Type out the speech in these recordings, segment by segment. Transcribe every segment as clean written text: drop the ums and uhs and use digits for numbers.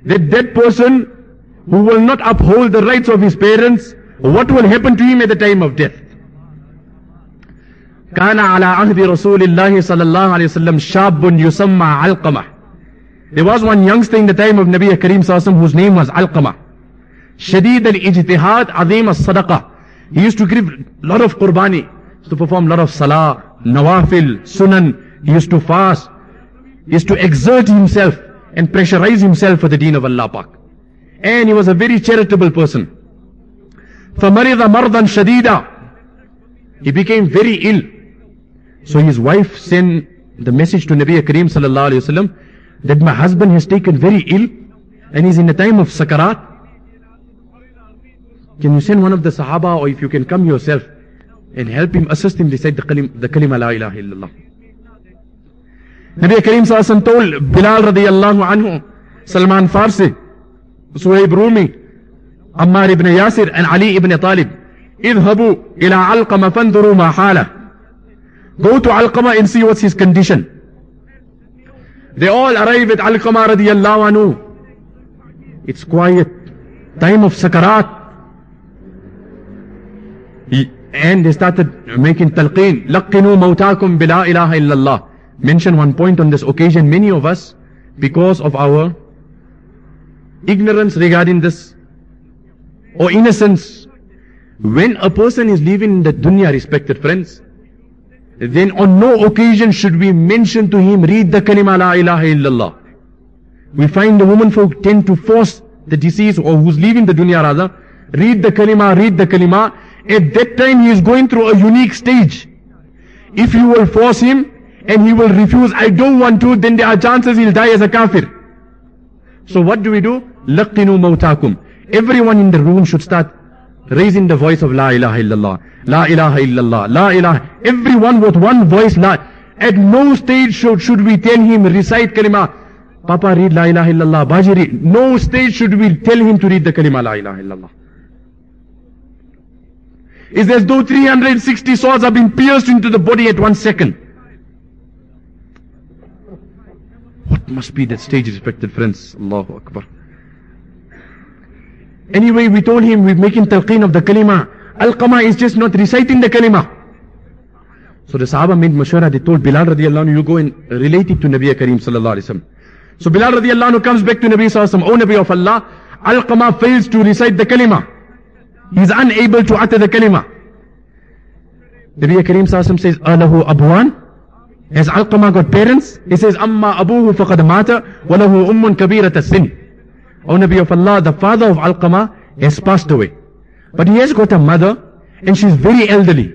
that person who will not uphold the rights of his parents, what will happen to him at the time of death? كان على عهد رسول الله صلى الله عليه وسلم شاب يسمى علقمة. There was one youngster in the time of Nabi Kareem Sallallahu Alaihi Wasallam whose name was Alqamah. Shadid al-ijtihad, azim al-sadaqah. He used to give a lot of qurbani. He used to perform a lot of salah, nawafil, sunan. He used to fast. He used to exert himself and pressurize himself for the deen of Allah Pak. And he was a very charitable person. فَمَرِضَ مَرْضًا شَدِيدًا. He became very ill. So his wife sent the message to Nabi Kareem Sallallahu Alaihi Wasallam that my husband has taken very ill and he's in a time of sakarat. Can you send one of the Sahaba, or if you can come yourself and help him, assist him recite the kalima la ilaha illallah. Nabi Kareem Sallallahu Alaihi Wasallam told Bilal radiyallahu anhu, Salman Farsi, Suhaib Rumi, Ammar ibn Yasir and Ali ibn Talib, idhabu ila Alqama fanduru ma hala. Go to Alqama and see what's his condition. They all arrive at Alqama radiyallahu anhu. It's quiet, time of sakarat. And they started making talqeen. Laqinu mawtakum bila ilaha illallah. Mention one point on this occasion. Many of us, because of our ignorance regarding this, or innocence, when a person is leaving in the dunya, respected friends, then on no occasion should we mention to him, read the kalima la ilaha illallah. We find the women folk tend to force the deceased, or who's leaving the dunya rather, read the kalima, read the kalima. At that time he is going through a unique stage. If you will force him and he will refuse, I don't want to, then there are chances he'll die as a kafir. So what do we do? Laqinu mawtakum. Everyone in the room should start raising the voice of la ilaha illallah, la ilaha illallah, la ilaha. Everyone with one voice. At no stage should we tell him recite kalima, Papa read la ilaha illallah, Baji read. No stage should we tell him to read the kalima la ilaha illallah. It's as though 360 swords have been pierced into the body at 1 second. What must be that stage, respected friends? Allahu Akbar. Anyway, we told him we're making talqeen of the kalima. Alqama is just not reciting the kalima. So the Sahaba made mashwara. They told Bilal radiyallahu anhu, you go and relate it to Nabi Kareem sallallahu alaihi wasallam. So Bilal radiyallahu anhu comes back to Nabi sallallahu alaihi wasallam. O Nabi of Allah, Alqama fails to recite the kalima. He is unable to utter the kalima. Nabi Kareem sallallahu alaihi wasallam says, Alahu Abwan? Has Alqama got parents? He says, Amma abuhu faqad mata, walahu ummun kabirat as-sin. O Nabi of Allah, the father of Alqama has passed away. But he has got a mother, and she's very elderly.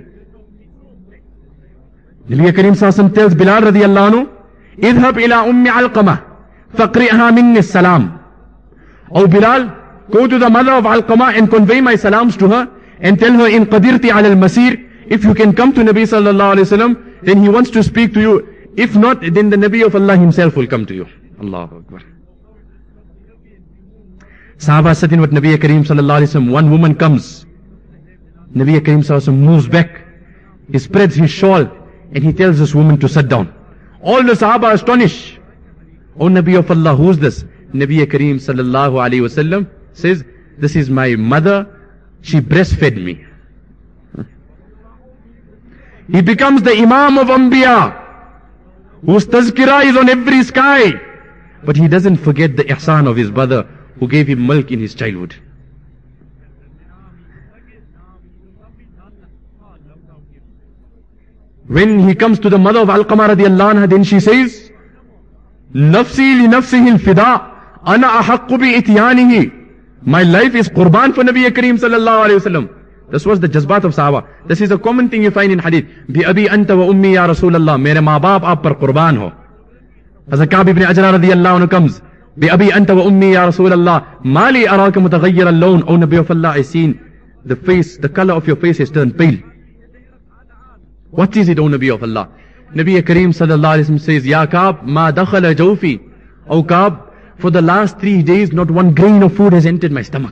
Nabi Kareem sallallahu alaihi wasallam tells Bilal radiyallahu anhu, Idhab ila ummi Alqama, faqri'ha minni salam. O Bilal, go to the mother of Alqama and convey my salams to her, and tell her, in qadirti ala al-masir, if you can come to Nabi sallallahu alaihi wasallam, then he wants to speak to you. If not, then the Nabi of Allah himself will come to you. Allahu Akbar. Sahaba sitting with Nabi Kareem sallallahu alaihi wasallam. One woman comes. Nabi Kareem sallallahu alaihi wasallam moves back. He spreads his shawl and he tells this woman to sit down. All the Sahaba are astonished. O Nabi of Allah, who's this? Nabi Kareem sallallahu alaihi wasallam says, this is my mother. She breastfed me. He becomes the Imam of Anbiya, whose tazkirah is on every sky. But he doesn't forget the ihsan of his brother, who gave him milk in his childhood. When he comes to the mother of Alqama radiyallahu anha, then she says, Nafsi li nafsihi al-fida, ana ahaqqu bi ityanihi. My life is qurban for Nabi Kareem sallallahu alayhi wa sallam. This was the jazbat of Sahaba. This is a common thing you find in hadith. Bi abi anta wa ummi ya Rasulallah. Mere maa baap aap par qurban ho. Hazrat Ka'b ibn Ajra radiyallahu anhu comes. Bi abi anta wa ummi ya Rasulallah. Mali araka mutaghayyir al-lawn. O Nabi of Allah, I seen the face, the color of your face has turned pale. What is it, O Nabi of Allah? Nabi Kareem sallallahu alayhi wa sallam says, Ya Ka'b, ma dakhala jawfi. O Ka'b, for the last 3 days, not one grain of food has entered my stomach.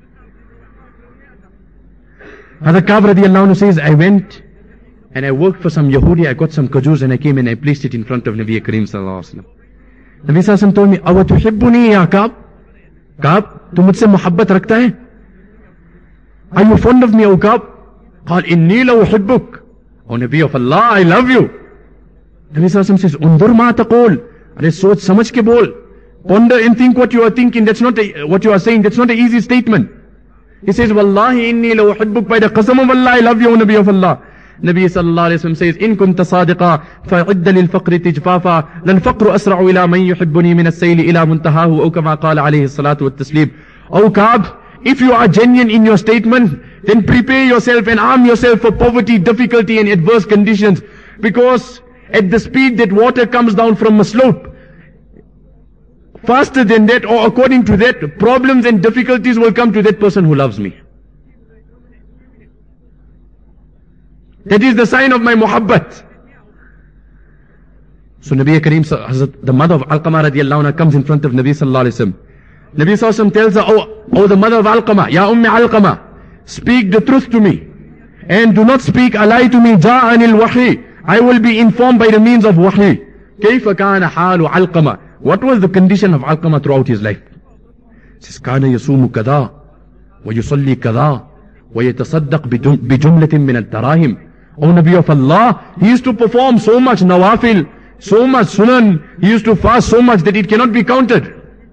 Hazrat Ka'b radiyallahu anhu says, I went and I worked for some Yahudi, I got some kajus and I came and I placed it in front of Nabi Kareem sallallahu alaihi wasallam. Nabi sallallahu alaihi wasallam told me, Awa tuhibbuni ya Ka'b? Kaab, tu mujhse mohabbat rakhta hai? Are you fond of me, O Kaab? Qal inni la uhibbuk. O Nabi of Allah, I love you. Nabi Sallallahu Alaihi Wasallam says, Undur ma taqul. Arey soch samajh ke bol. Ponder and think what you are thinking. That's not what you are saying. That's not an easy statement. He says, Wallahi inni la uhibbuk. By the qasam of Allah, I love you, O Nabi of Allah. Nabi Sallallahu Alaihi Wasallam says, In kunta sadiqa, fa'idda lil faqri tijfafa, lal faqru asra'u ila man yuhibbuni min as-sayli ila muntahahu, o kama qala alayhi salatu wa taslim. O Kaab, if you are genuine in your statement, then prepare yourself and arm yourself for poverty, difficulty and adverse conditions. Because at the speed that water comes down from a slope, faster than that or according to that, problems and difficulties will come to that person who loves me. That is the sign of my muhabbat. So Nabi Kareem, the mother of Alqamah radiallahu anha comes in front of Nabi Sallallahu Alaihi Wasallam. Nabi Sallallahu Alaihi Wasallam tells her, oh the mother of Alqamah, Ya Ummi Alqamah, speak the truth to me. And do not speak a lie to me. Ja'anil wahi. I will be informed by the means of wahi. Kayfa kana halu Alqamah. What was the condition of Alqamah throughout his life? He says, Kana yasumu kada, wa yusalli kada, wa yatasaddaq bijumlatin min al-darahim. O Nabi of Allah, he used to perform so much nawafil, so much sunan, he used to fast so much that it cannot be counted.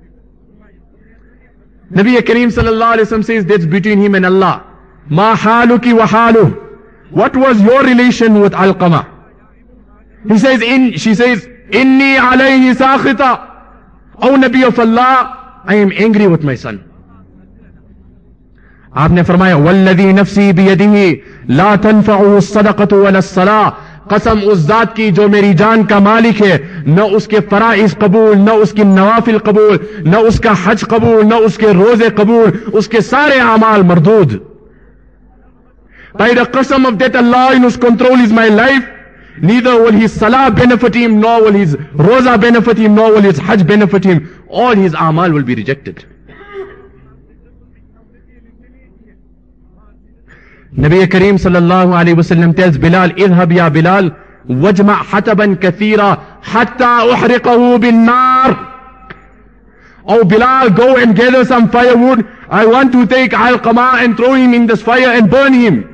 Nabi Kareem Sallallahu Alaihi Wasallam says, that's between him and Allah. Ma haluki wa halu. What was your relation with Alqamah? He says, she says, Inni alayhi sakhita. O Nabi of Allah, I am angry with my son. आपने फरमाया वल्लज़ी नफ़्सी बियदिही ला तनफ़अहु सदक़तु वला सलाह. कसम उस जात की जो मेरी जान का मालिक है, न उसके फराइज़ कबूल, न उसकी नवाफिल कबूल, न उसका हज कबूल, न उसके रोजे कबूल, उसके सारे अमाल मरदूद. By the qasam of that Allah in whose control is my life, neither will his salah benefit him, nor will his roza benefit him, nor will his hajj benefit him. All his amal will be rejected. Nabi Kareem Sallallahu Alaihi Wasallam tells Bilal, idhab ya Bilal, wajma' hataban kathira, hatta uhriqahu bin nar. Oh Bilal, go and gather some firewood. I want to take Alqamah and throw him in this fire and burn him.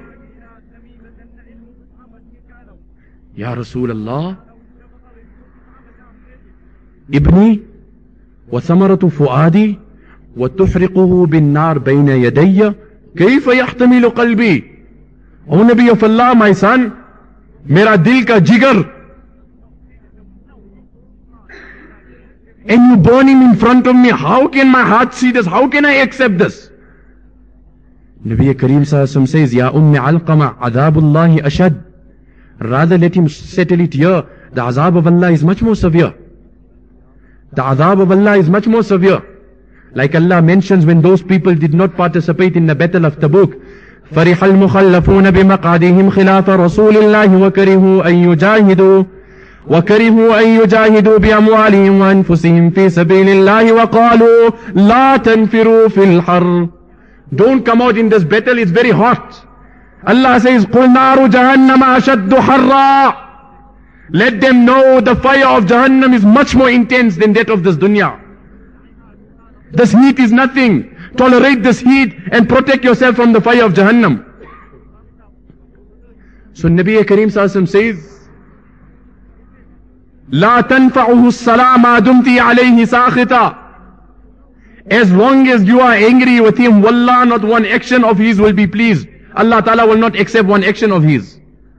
Ya Rasulullah, ibni wa thamaratu fuadi wa tuhriquhu bin nar bayna yadayya kayfa yahtamilu qalbi. O Nabi of Allah, my son, mera dil ka jigar, and you burn him in front of me. How can my heart see this? How can I accept this? Nabi Kareem Sallallahu Alaihi Wasallam says, Ya Ummi Alqamah, adhabullahi ashad. Rather let him settle it here. The azab of Allah is much more severe. The azab of Allah is much more severe. Like Allah mentions when those people did not participate in the battle of Tabuk. فرح المخلفون بمقعدهم خلاف رسول الله وكرهوا أن يجاهدوا بأموالهم وأنفسهم في سبيل الله وقالوا لا تنفروا في الحر. Don't come out in this battle, it's very hot. Allah says, قُلْ نَارُ جَهَنَّمَ أَشَدُّ حَرًّا. Let them know the fire of Jahannam is much more intense than that of this dunya. This heat is nothing. Tolerate this heat and protect yourself from the fire of Jahannam. So Nabi Kareem Sallallahu Alaihi Wasallam says, لا تنفعه الصلاة ما دمت عليه ساخطا. As long as you are angry with him, wallah, not one action of his will be pleased. Allah Ta'ala will not accept one action of his.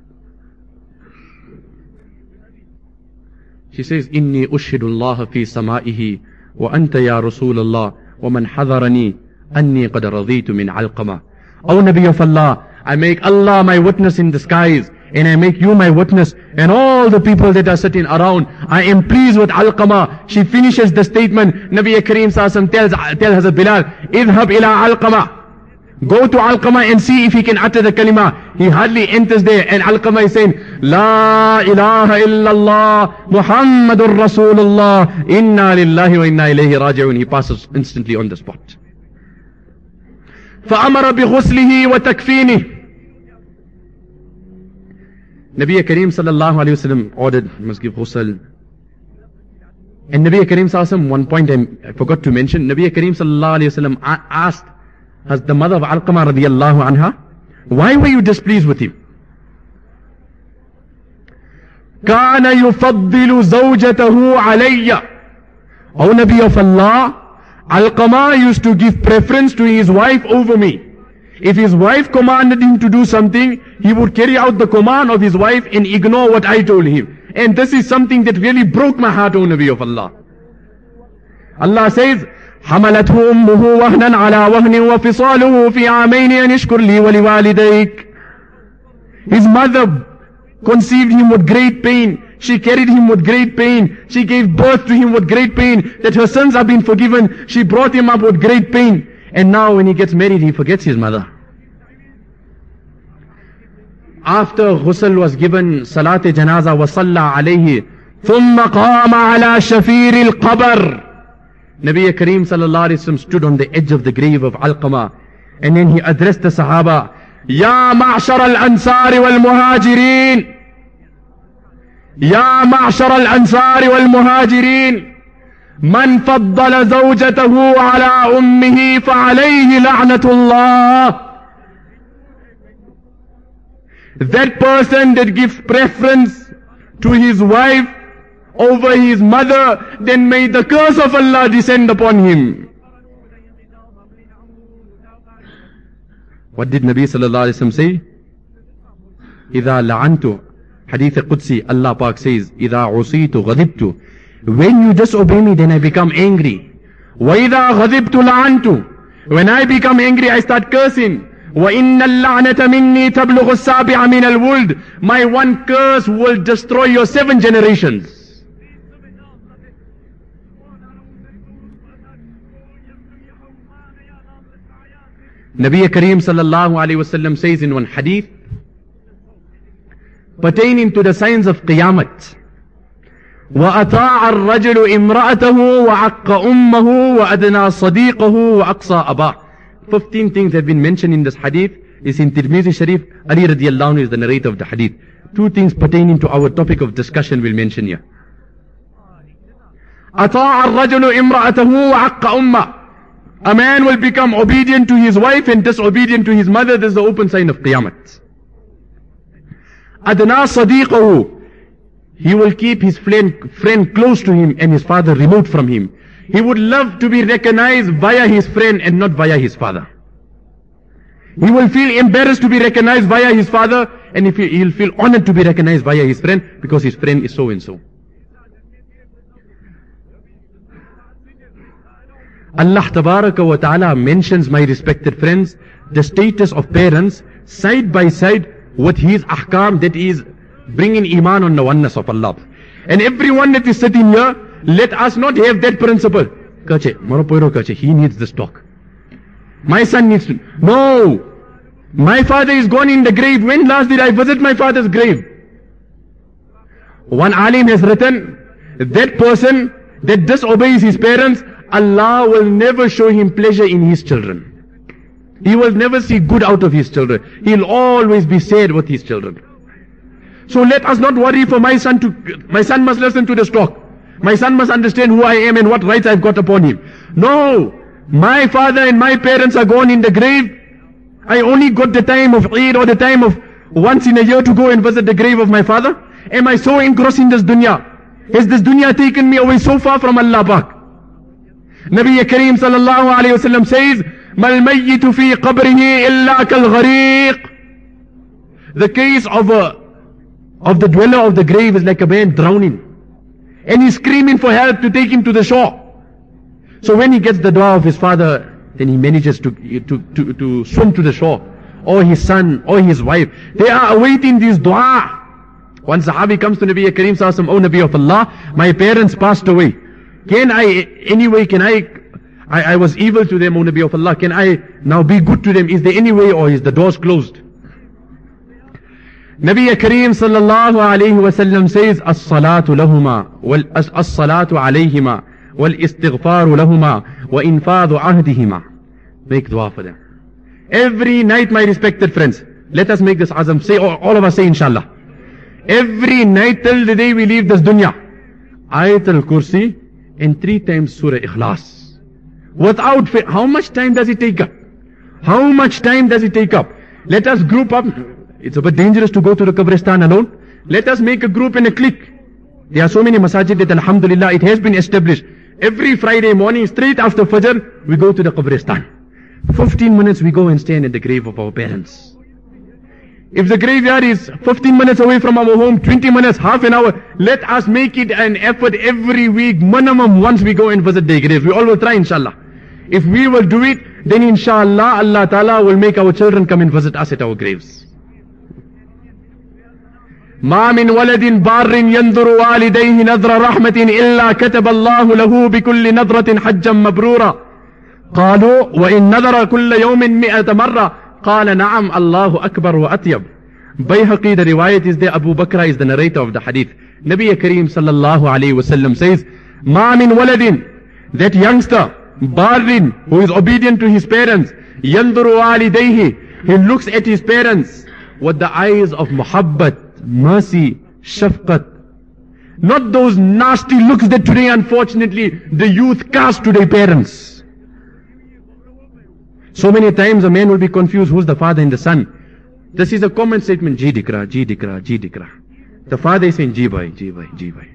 She says, Inni ushidu Allah fi sama'ihi wa anta ya Rasulullah wa man hadharani anni qad raditu min Alqamah. O Nabi of Allah, I make Allah my witness in the skies, and I make you my witness, and all the people that are sitting around. I am pleased with Alqamah. She finishes the statement. Nabi Kareem Sallallahu Alaihi Wasallam tells Hazrat Bilal, idhab ila Alqamah. Go to Alqamah and see if he can utter the kalima. He hardly enters there, and Alqamah is saying, La ilaha illallah, Muhammadur Rasulullah, inna lillahi wa inna ilayhi raji'un. He passes instantly on the spot. فَأَمَرَ بِغُسْلِهِ وَتَكْفِينِهِ. Nabi Kareem Sallallahu Alaihi Wasallam ordered, you must give ghusl, And Nabi Kareem Sallallahu Alaihi Wasallam, one point I forgot to mention, Nabi Kareem Sallallahu Alaihi Wasallam asked as the mother of Alqamah radiallahu anha, why were you displeased with him? كَانَ يُفَضِّلُ زَوْجَتَهُ عَلَيَّ. O Nabi of Allah, Alqamah used to give preference to his wife over me. If his wife commanded him to do something, he would carry out the command of his wife and ignore what I told him. And this is something that really broke my heart, O Nabi of Allah. Allah says, حَمَلَتْهُ أُمُّهُ وَهْنًا عَلَى وَهْنٍ وَفِصَالُهُ فِي عَامَيْنِ أَنِ اشْكُرْ لِي وَلِوَالِدَيْكَ. His mother conceived him with great pain. She carried him with great pain. She gave birth to him with great pain. That her sins have been forgiven. She brought him up with great pain. And now when he gets married, he forgets his mother. After ghusl was given, salat janaza wa salla alayhi, ثُمَّ قَامَ عَلَى شَفِيرِ الْقَبْرِ. Nabi Kareem sallallahu alayhi wa sallam stood on the edge of the grave of Alqamah. And then he addressed the Sahaba, يَا مَعْشَرَ الْأَنصَارِ وَالْمُهَاجِرِينَ. يَا مَعْشَرَ الْأَنصَارِ وَالْمُهَاجِرِينَ. مَنْ فَضَّلَ زَوْجَتَهُ عَلَىٰ أُمِّهِ فَعَلَيْهِ لَعْنَةُ اللَّهِ. That person that gives preference to his wife over his mother, then may the curse of Allah descend upon him. What did Nabi sallallahu alaihi wasallam say? إِذَا لَعَنْتُ. Hadith Qudsi, Allah Pak says, إِذَا عُصِيتُ غَضِبْتُ. When you disobey me, then I become angry. وَإِذَا غَضِبْتُ لَعَنْتُ. When I become angry, I start cursing. وَإِنَّ اللَّعْنَةَ مِنِّي تَبْلُغُ السَّابِعَ مِنَ الْوُلْدِ. My one curse will destroy your 7 generations. Nabi Kareem sallallahu alayhi wasallam says in one hadith pertaining to the signs of Qiyamah, وَأَطَاعَ الرَّجُلُ إِمْرَأَتَهُ وَعَقَّ أُمَّهُ وَأَدْنَى صَدِيقَهُ وَأَقْصَى أَبَاهُ. 15 things have been mentioned in this hadith. Is in Tirmidhi Sharif. Ali radiallahu anhu is the narrator of the hadith. 2 things pertaining to our topic of discussion we'll mention here. أَطَاعَ الرَّجُلُ إِمْرَأَتَهُ وَعَقَّ أُمَّهُ. A man will become obedient to his wife and disobedient to his mother. This is the open sign of Qiyamah. Adna sadiqahu. He will keep his friend close to him and his father remote from him. He would love to be recognized via his friend and not via his father. He will feel embarrassed to be recognized via his father, and he'll feel honored to be recognized via his friend because his friend is so and so. Allah Tabaraka wa Ta'ala mentions, my respected friends, the status of parents side by side with his ahkam, that is bringing iman on the oneness of Allah. And everyone that is sitting here, let us not have that principle. He needs this talk. My son needs to. No! My father is gone in the grave. When last did I visit my father's grave? One alim has written, that person that disobeys his parents, Allah will never show him pleasure in his children. He will never see good out of his children. He'll always be sad with his children. So let us not worry for my son must listen to this talk. My son must understand who I am and what rights I've got upon him. No! My father and my parents are gone in the grave. I only got the time of Eid or the time of once in a year to go and visit the grave of my father. Am I so engrossed in this dunya? Has this dunya taken me away so far from Allah Pak? Nabi Kareem sallallahu alayhi wa sallam says, مَا الْمَيِّتُ فِي قَبْرِهِ إِلَّا كَالْغَرِيقِ. The case of the dweller of the grave is like a man drowning. And he's screaming for help to take him to the shore. So when he gets the dua of his father, then he manages to swim to the shore. Or his son, or his wife. They are awaiting this dua. One Sahabi comes to Nabi Kareem sallallahu alayhi wa sallam, O Nabi of Allah, my parents passed away. I was evil to them, O Nabi of Allah. Can I now be good to them? Is there any way, or is the doors closed? Nabi Kareem sallallahu alayhi wa sallam says, As-salatu lahuma, as-salatu alayhima, wal-istighfaru lahuma, wa infadu ahdihima. Make dua for them. Every night, my respected friends, let us make this azam. Say, all of us say inshallah. Every night till the day we leave this dunya, Ayatul Kursi and 3 times Surah Ikhlas. Without fail. How much time does it take up? How much time does it take up? Let us group up. It's a bit dangerous to go to the Qabristan alone. Let us make a group and a clique. There are so many masajid that alhamdulillah it has been established. Every Friday morning, straight after Fajr, we go to the Qabristan. 15 minutes we go and stand at the grave of our parents. If the graveyard is 15 minutes away from our home, 20 minutes, half an hour, let us make it an effort every week, minimum once we go and visit their graves. We all will try inshallah. If we will do it, then inshallah Allah Ta'ala will make our children come and visit us at our graves. ما من ولد بار ينظر والديه نظر رحمة إلا كتب الله له بكل نظرة حجا مبرورا قالوا وإن نظر كل يوم 100 مرة قال نعم الله أكبر وأطيب. Bayhaqi, the riwayat is there, Abu Bakr is the narrator of the hadith. Nabi Kareem sallallahu alayhi wasallam says, ما من ولد, that youngster, barin, who is obedient to his parents, ينظر والديه, he looks at his parents with the eyes of muhabbat, mercy, shafqat. Not those nasty looks that today unfortunately the youth cast to their parents. So many times a man will be confused who's the father and the son. This is a common statement, ji dikra, ji dikra, ji dikra. The father is saying ji bhai, ji bhai, ji bhai.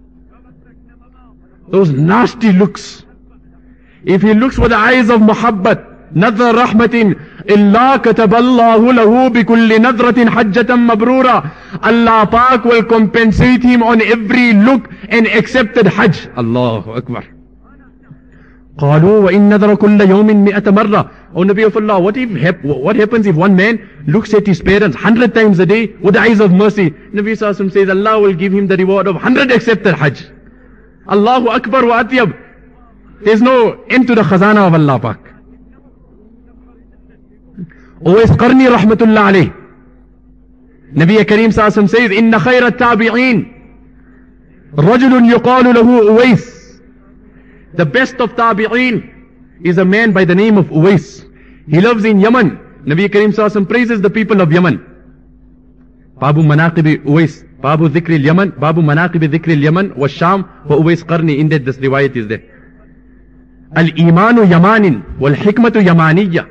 Those nasty looks. If he looks with the eyes of muhabbat, نظر رحمة إلا كتب الله له بكل نظرة حجة مبرورة. Allah Pak will compensate him on every look and accepted Hajj. Allahu Akbar. قالوا وإن نظر كل يوم 100 مرة. O Nabi of Allah, what happens if one man looks at his parents 100 times a day with the eyes of mercy? Nabi Sallallahu Alaihi Wasallam says Allah will give him the reward of 100 accepted Hajj. Allahu Akbar wa Atyab. There's no end to the khazana of Allah Pak. Uwais Qarni rahmatullah alayh. Nabi Kareem Sallallahu Alaihi Wasallam says, Inna khayra tabi'een rajulun yuqalu lahu Uwais. The best of tabi'een is a man by the name of Uwais. He lives in Yemen. Nabi Kareem Sallallahu Alaihi Wasallam praises the people of Yemen. Babu Manaqib Uwais, Babu Dhikr al-Yaman, Babu Manaqib Dhikr al-Yaman wa Sham wa Uwais Qarni. In that this riwayat is there. Al-Imanu Yamanin wal Hikmatu Yamaniyya.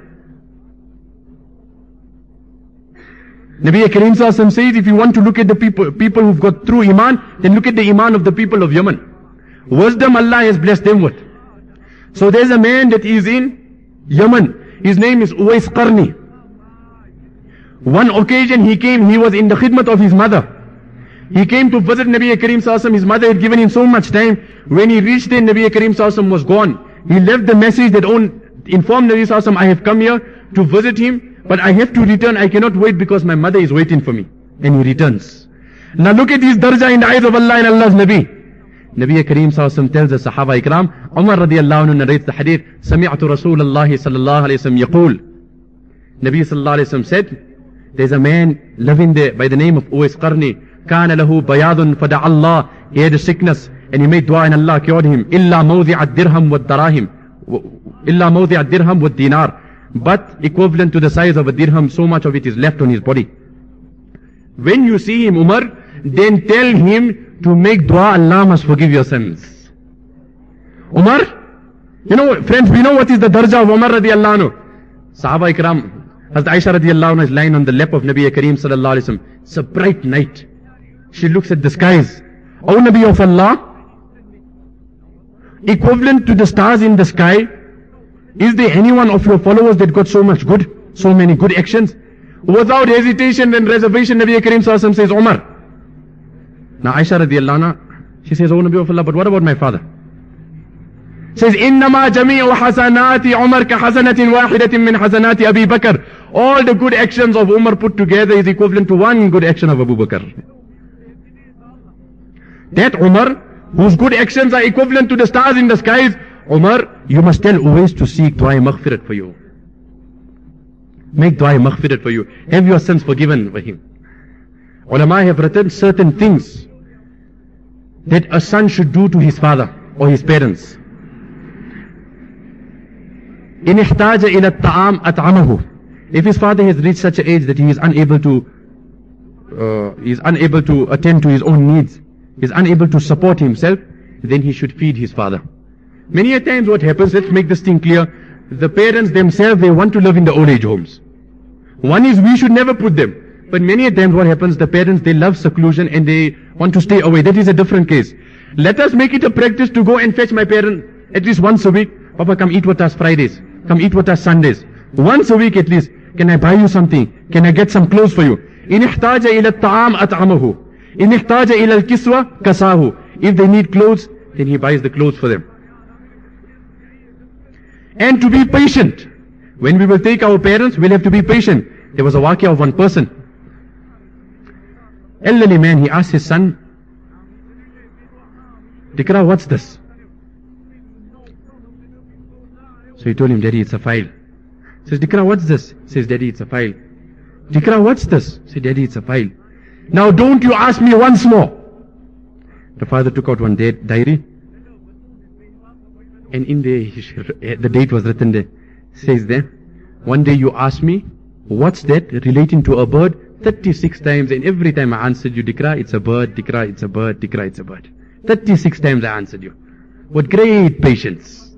Nabi Kareem Sallallahu Alaihi Wasallam says, if you want to look at the people who've got true Iman, then look at the Iman of the people of Yemen. Wisdom Allah has blessed them with. So there's a man that is in Yemen. His name is Uwais Qarni. One occasion he came, he was in the khidmat of his mother. He came to visit Nabi Kareem Sallallahu Alaihi Wasallam. His mother had given him so much time. When he reached there, Nabi Kareem Sallallahu Alaihi Wasallam was gone. He left the message that informed Nabi Sallallahu Alaihi Wasallam, I have come here to visit him, but I have to return. I cannot wait because my mother is waiting for me. And he returns. Now look at his darja in the eyes of Allah and Allah's Nabi. Nabi Kareem Sallallahu Alaihi Wasallam tells the Sahaba Ikram, Umar radiallahu anhu narrates the hadith, Sami'atu Rasulullah sallallahu alayhi wasallam yaqul. Nabi sallallahu alayhi wasallam said, there's a man living there by the name of Uwais Qarni. Kana lahu bayadun fada Allah. He had a sickness and he made dua and Allah cured him. Illa mawdi'at dirham wad darahim. Illa mawdi'at dirham wad dinar. But equivalent to the size of a dirham, so much of it is left on his body. When you see him, Umar, then tell him to make dua, Allah must forgive your sins. Umar, you know, friends, we know what is the darja of Umar radiallahu anhu. Sahaba Ikram, Hazrat Aisha radiallahu anha is lying on the lap of Nabi Kareem sallallahu alayhi wasallam. It's a bright night. She looks at the skies. O Nabi of Allah, equivalent to the stars in the sky, is there anyone of your followers that got so much good, so many good actions? Without hesitation and reservation, Nabi Kareem sallallahu alayhi wasallam says, Umar. Now Aisha radiallahu anha, she says, O Nabi of Allah, but what about my father? Says, إِنَّمَا جَمِيعُ حَسَنَاتِ عُمَرْ كَحَسَنَةٍ وَاحِدَةٍ مِّنْ حَسَنَاتِ أَبِي بَكَرٍ. All the good actions of Umar put together is equivalent to one good action of Abu Bakr. That Umar, whose good actions are equivalent to the stars in the skies, Umar, you must tell Uwais to seek dua maghfirat for you. Make dua maghfirat for you. Have your sins forgiven for him. Ulama have written certain things that a son should do to his father or his parents. إِنِ احْتَاجَ إِلَى الطَّعَامِ أَطْعَمَهُ. If his father has reached such an age that he is unable to attend to his own needs, he is unable to support himself, then he should feed his father. Many a times what happens, let's make this thing clear, the parents themselves, they want to live in the old age homes. One is we should never put them. But many a times what happens, the parents, they love seclusion and they want to stay away. That is a different case. Let us make it a practice to go and fetch my parent at least once a week. Papa, come eat with us Fridays. Come eat with us Sundays. Once a week at least. Can I buy you something? Can I get some clothes for you? إِنِ احْتَاجَ إِلَى الطَّعَامِ أَطْعَمَهُ إِنِ احْتَاجَ إِلَى الْكِسْوَةِ كَسَاهُ. If they need clothes, then he buys the clothes for them. And to be patient. When we will take our parents, we'll have to be patient. There was a waqia of one person. Elderly man, he asked his son, Dikra, what's this? So he told him, Daddy, it's a file. He says, Dikra, what's this? He says, Daddy, it's a file. Dikra, what's this? He said, Daddy, it's a file. Now don't you ask me once more. The father took out one diary, and in there, the date was written there. Says there, one day you asked me, what's that relating to a bird? 36 times, and every time I answered you, Dikra, it's a bird, Dikra, it's a bird, Dikra, it's a bird. 36 times I answered you. With great patience.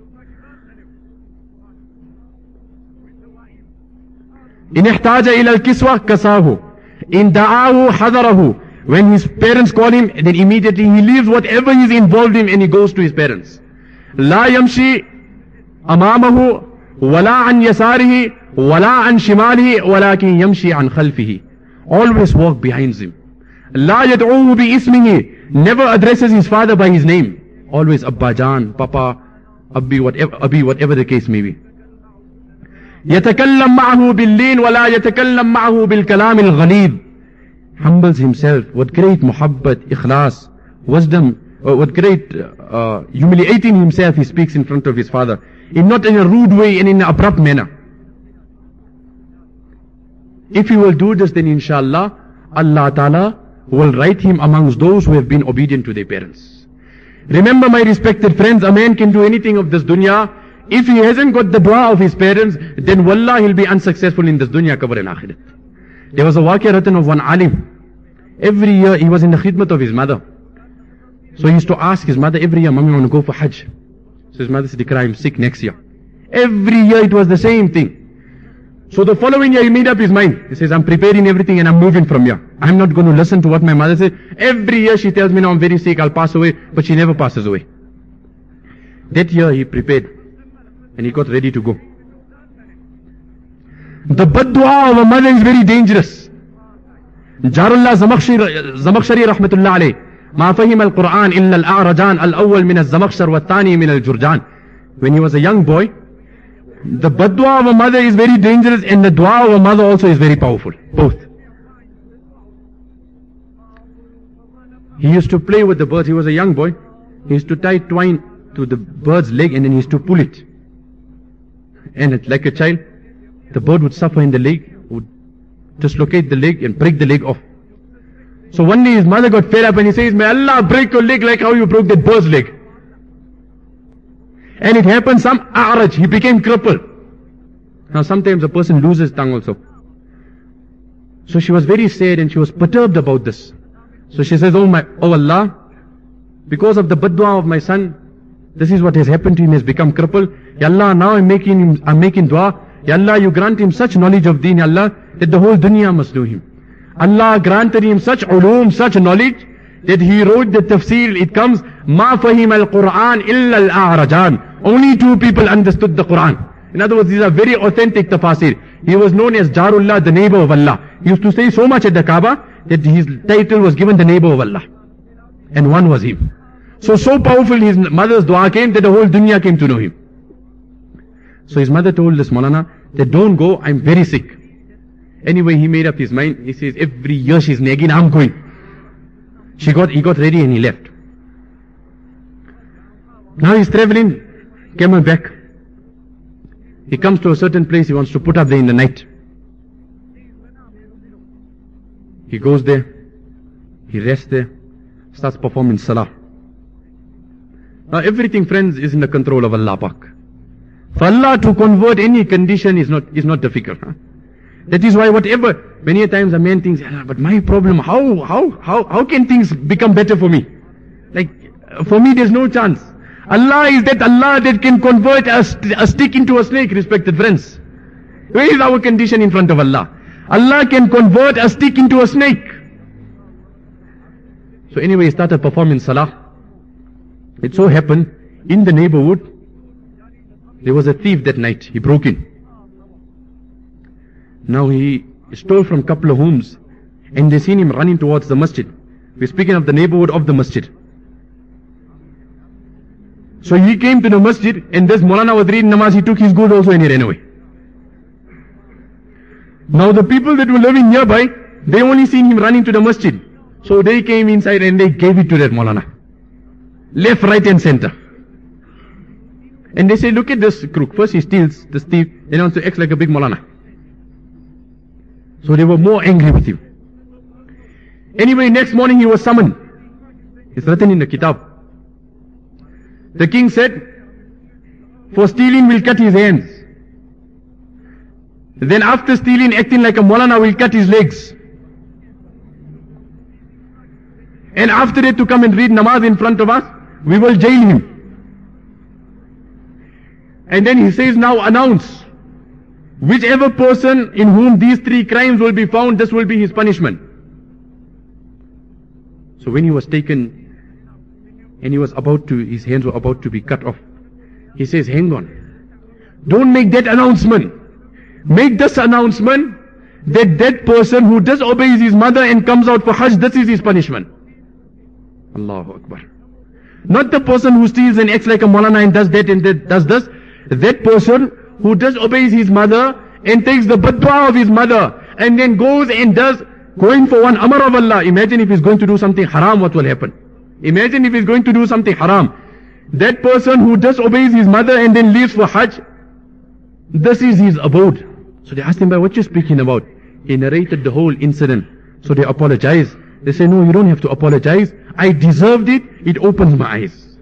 إِنِ احْتَاجَ إِلَى الْكِسْوَةِ كَسَاهُ إِنْ دَعَاهُ حَذَرَهُ. When his parents call him, then immediately he leaves whatever he's involved in and he goes to his parents. لَا يَمْشِي أَمَامَهُ وَلَا عَنْ يَسَارِهِ وَلَا عَنْ شِمَالِهِ وَلَكِنْ يَمْشِي عَنْ خَلْفِهِ. Always walk behind him. لَا يَدْعُوهُ بِإِسْمِهِ. Never addresses his father by his name. Always Abba Jan, Papa, Abbi, whatever the case may be. يَتَكَلَّمْ مَعَهُ بِاللِّينِ وَلَا يَتَكَلَّمْ مَعَهُ بِالْكَلَامِ الْغَلِيظِ. Humbles himself with great muhabbat, ikhlas, wisdom, with great humiliating himself, he speaks in front of his father. Not in a rude way and in an abrupt manner. If he will do this, then inshallah, Allah Ta'ala will write him amongst those who have been obedient to their parents. Remember, my respected friends, a man can do anything of this dunya. If he hasn't got the dua of his parents, then wallah, he'll be unsuccessful in this dunya, qabr and akhirat. There was a waqia written of one alim. Every year he was in the khidmat of his mother. So he used to ask his mother every year, Mommy, I want to go for Hajj. So his mother said, Dikra, I'm sick next year. Every year it was the same thing. So the following year he made up his mind. He says, I'm preparing everything and I'm moving from here. I'm not going to listen to what my mother says. Every year she tells me, now I'm very sick, I'll pass away. But she never passes away. That year he prepared and he got ready to go. The bad dua of a mother is very dangerous. Jarullah Zamakhshari rahmatullah alayh. ما فهم القرآن إلا الأعرجان الأول من الزمخشر والثاني من الجرجان. When he was a young boy, the bad dua of a mother is very dangerous and the dua of a mother also is very powerful. Both. He used to play with the birds. He was a young boy. He used to tie twine to the bird's leg and then he used to pull it. And it, like a child, the bird would suffer in the leg, would dislocate the leg and break the leg off. So one day his mother got fed up and he says, May Allah break your leg like how you broke that bird's leg. And it happened, some a'raj, he became crippled. Now sometimes a person loses tongue also. So she was very sad and she was perturbed about this. So she says, Oh Allah, because of the bad dua of my son, this is what has happened to him, he has become crippled. Ya Allah, now I'm making dua. Ya Allah, you grant him such knowledge of deen, Ya Allah, that the whole dunya must know him. Allah granted him such ulum, such knowledge, that he wrote the tafsir, it comes, Ma fahim al-Quran illa al-a'rajan. Only 2 people understood the Quran. In other words, these are very authentic tafsir. He was known as Jarullah, the neighbor of Allah. He used to say so much at the Kaaba, that his title was given the neighbor of Allah. And one was him. So powerful his mother's dua came, that the whole dunya came to know him. So his mother told this Maulana, that don't go, I'm very sick. Anyway, he made up his mind. He says, every year she's nagging, I'm going. He got ready and he left. Now he's traveling, camel back. He comes to a certain place, he wants to put up there in the night. He goes there, he rests there, starts performing salah. Now everything, friends, is in the control of Allah Pak. For Allah to convert any condition is not difficult. Huh? That is why whatever, many times a man thinks, but my problem, how can things become better for me? Like, For me, there's no chance. Allah is that Allah that can convert a stick into a snake, respected friends. Where is our condition in front of Allah? Allah can convert a stick into a snake. So anyway, he started performing salah. It so happened, in the neighborhood, there was a thief that night. He broke in. Now he stole from a couple of homes, and they seen him running towards the masjid. We're speaking of the neighborhood of the masjid. So he came to the masjid, and this Maulana was reading namaz. He took his goods also and he ran away. Now the people that were living nearby, they only seen him running to the masjid. So they came inside and they gave it to that Maulana. Left, right and center. And they say, look at this crook. First he steals, this thief, then also acts like a big Maulana. So they were more angry with him. Anyway, next morning he was summoned. It's written in the kitab. The king said, for stealing we'll cut his hands. Then after stealing, acting like a Maulana, we'll cut his legs. And after that, to come and read namaz in front of us, we will jail him. And then he says, now announce, whichever person in whom these three crimes will be found, this will be his punishment. So when he was taken, and he was his hands were about to be cut off, he says, hang on, don't make that announcement. Make this announcement that that person who disobeys his mother and comes out for Hajj, this is his punishment. Allahu Akbar. Not the person who steals and acts like a Maulana and does that and that does this. That person who disobeys his mother and takes the badwa of his mother and then goes and does, going for one amar of Allah. Imagine if he's going to do something haram, what will happen? Imagine if he's going to do something haram. That person who disobeys his mother and then leaves for Hajj, this is his abode. So they asked him, what you speaking about? He narrated the whole incident. So they apologized. They say, no, you don't have to apologize. I deserved it. It opens my eyes.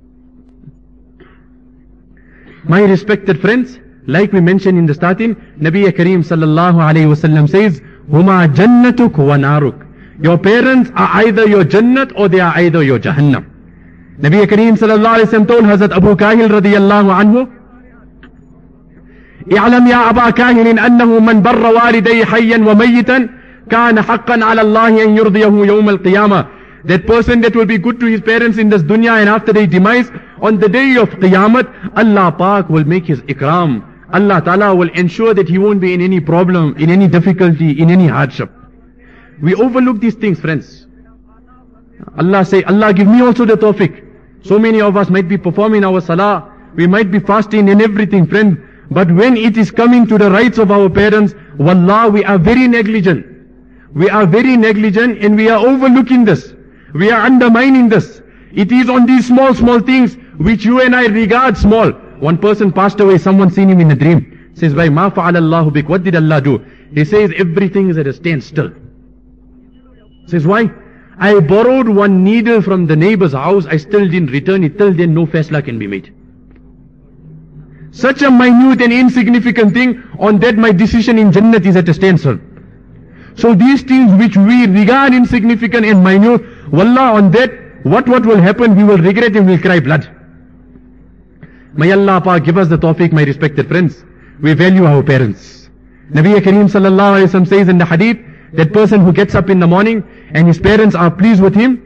My respected friends, like we mentioned in the starting, Nabi Kareem sallallahu alayhi wasallam says, Huma jannatuk wa naruk. Your parents are either your Jannat or they are either your Jahannam. Nabi Kareem sallallahu alayhi wasallam told Hazrat Abu Kahil radiyallahu anhu, اعلم يا أبا كاهل أنه من بر والديه حيا وميتا كان حقا على الله أن يرضيه يوم القيامة. That person that will be good to his parents in this dunya and after their demise, on the day of Qiyamah, Allah Pak will make his ikram. Allah Ta'ala will ensure that he won't be in any problem, in any difficulty, in any hardship. We overlook these things, friends. Allah say, Allah give me also the tawfiq. So many of us might be performing our salah, we might be fasting and everything, friend. But when it is coming to the rights of our parents, wallah, we are very negligent. We are very negligent and we are overlooking this. We are undermining this. It is on these small things which you and I regard small. One person passed away, someone seen him in a dream. Says, "Why ma fa'ala Allahu bik?" What did Allah do? He says, everything is at a standstill. Says, why? I borrowed one needle from the neighbor's house, I still didn't return it. Till then no faisla can be made. Such a minute and insignificant thing, on that my decision in Jannat is at a standstill. So these things which we regard insignificant and minute, wallah, on that, what will happen? We will regret and we will cry blood. May Allah Pak give us the tawfiq, my respected friends. We value our parents. Nabi Kareem sallallahu alayhi wa sallam says in the hadith, that person who gets up in the morning and his parents are pleased with him,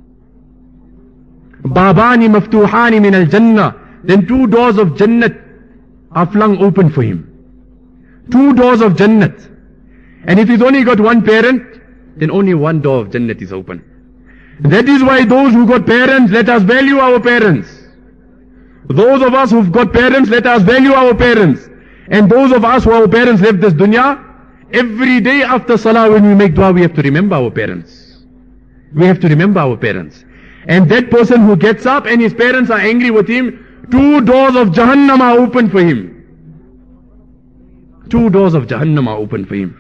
Babani maftuhani min al-jannah, then two doors of Jannat are flung open for him. Two doors of Jannat. And if he's only got one parent, then only one door of Jannat is open. That is why those who got parents, let us value our parents. Those of us who've got parents, let us value our parents. And those of us who our parents left this dunya, every day after salah when we make dua, we have to remember our parents. We have to remember our parents. And that person who gets up and his parents are angry with him, two doors of Jahannam are open for him. Two doors of Jahannam are open for him.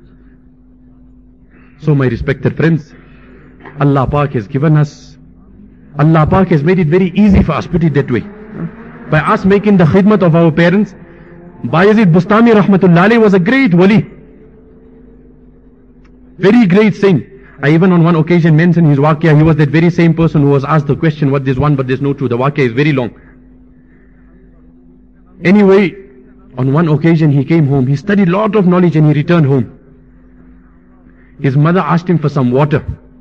So my respected friends, Allah Pak has given us, Allah Pak has made it very easy for us, put it that way. By us making the khidmat of our parents, Bayezid Bustami rahmatullahi was a great wali. Very great saint. I even on one occasion mentioned his waqia. He was that very same person who was asked the question, what there's one but there's no two. The waqia is very long. Anyway, on one occasion he came home. He studied a lot of knowledge and he returned home. His mother asked him for some water.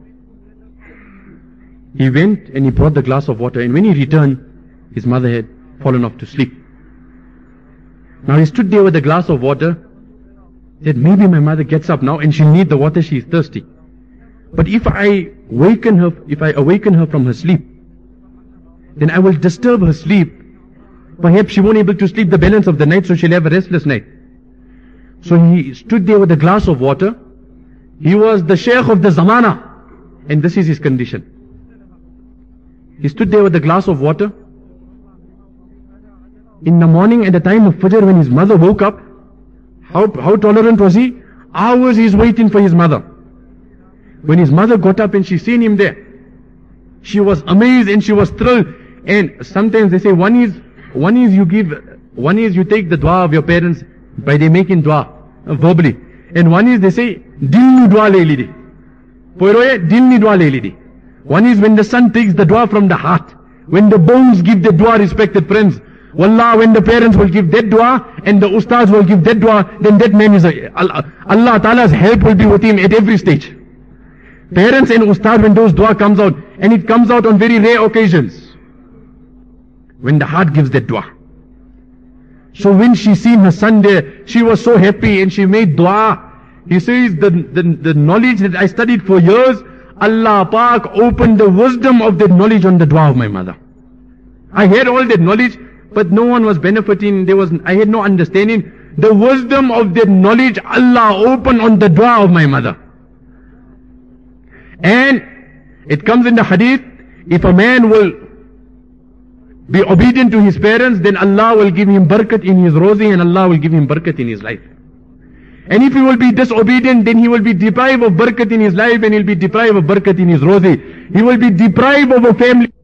He went and he brought the glass of water, and when he returned, his mother had fallen off to sleep. Now he stood there with a glass of water, said, maybe my mother gets up now and she'll need the water, she's thirsty. But if I awaken her from her sleep, then I will disturb her sleep. Perhaps she won't be able to sleep the balance of the night, so she'll have a restless night. So he stood there with a glass of water. He was the Shaykh of the Zamana, and this is his condition. He stood there with a glass of water. In the morning at the time of Fajr, when his mother woke up, how tolerant was he? Hours he's waiting for his mother. When his mother got up and she seen him there, she was amazed and she was thrilled. And sometimes they say one is you take the dua of your parents by they making dua verbally, and one is they say dil ni dua le lidi. Poiroye dil ni dua le lidi. One is when the son takes the dua from the heart. When the bones give the dua, respected friends. Wallah, when the parents will give that dua and the ustads will give that dua, then that man is Allah Ta'ala's help will be with him at every stage. Parents and ustads, when those dua comes out, and it comes out on very rare occasions, when the heart gives that dua. So when she seen her son there, she was so happy and she made dua. He says, the knowledge that I studied for years, Allah Pak opened the wisdom of that knowledge on the dua of my mother. I had all that knowledge, but no one was benefiting. I had no understanding. The wisdom of that knowledge, Allah opened on the dua of my mother. And it comes in the hadith, if a man will be obedient to his parents, then Allah will give him barakat in his rozi, and Allah will give him barakat in his life. And if he will be disobedient, then he will be deprived of barakat in his life, and he'll be deprived of barakat in his rozi. He will be deprived of a family.